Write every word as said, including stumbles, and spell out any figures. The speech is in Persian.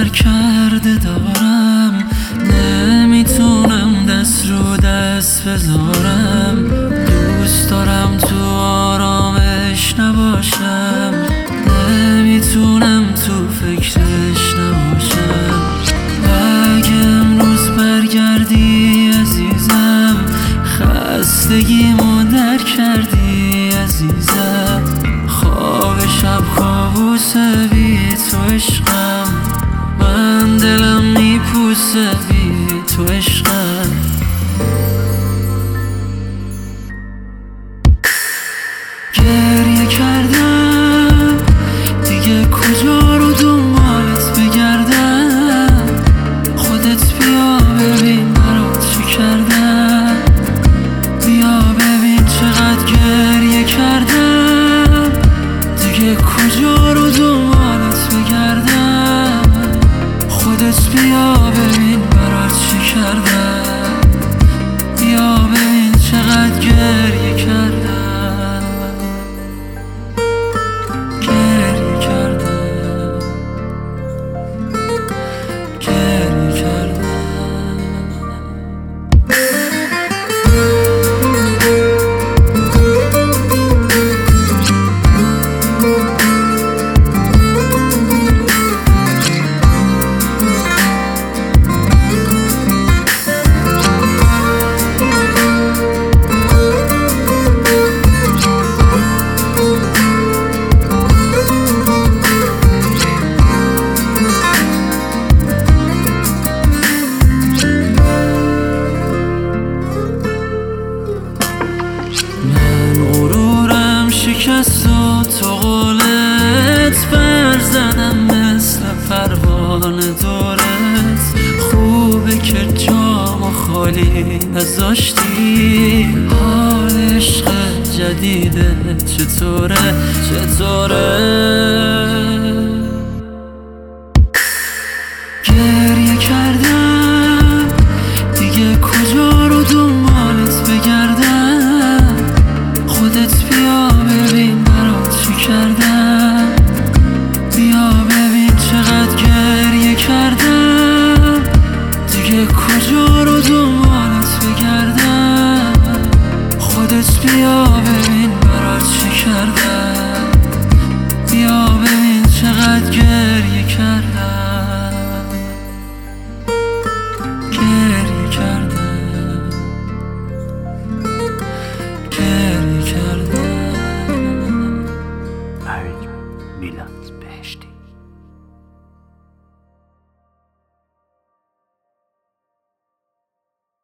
سر کرده دارم، نمیتونم دست رو دست بذارم. دوست دارم تو آرامش نباشم، نمیتونم تو فکرش نباشم. اگه امروز برگردی عزیزم، خستگیمو در کردی عزیزم. خواب شب کابوس بی تو عشقم، من دلم میپوسه بی تو عشقم. گریه کردم دیگه کجا رو دنبالت بگردم. خودت بیا ببین برات چی کردم، بیا ببین چقدر گریه کردم. دیگه کجا رو دنبالت بگردم، خودت بیا ببین برات چی کردم. بیا ببین چقدر گریه کردم. گریه کردم گریه کردم شکست و تو قولت بر زدم مثل پروانه دورت. خوبه که جامو خالی نذاشتی. حال عشق جدیده چطوره چطوره. گریه کردم دیگه کجا رو دنبالت بگردم. خودت بیا ببین برات چی کردم. بیا ببین چقدر گریه کردم. دیگه کجا رو دنبالت بگردم. خودت بیا ببین برات چی کردم. بیا ببین چقدر گریه کردم. گریه کردم گریه کردم. میلاد بهشتی.